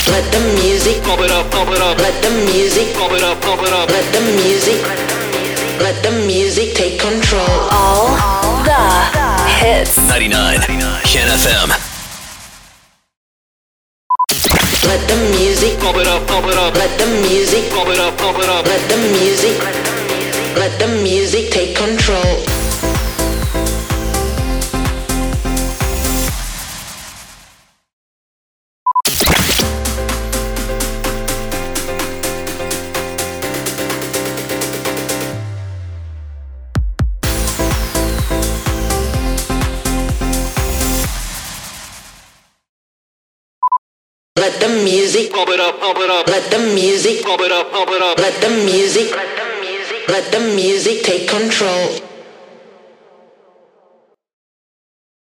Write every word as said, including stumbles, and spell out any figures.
Let the music pump it up, pump it up. Let the music pump it up, pump it up. Let the music, let the music take control. All the hits. ninety-nine Ken F M. Let the music pump it up, pump it up. Let the music pump it up, pump it up. Let the music, let the music take control. Let the music pump it up, pump it up. Let the music pump it up, pump it up. Let the music, let the music, let the music take control.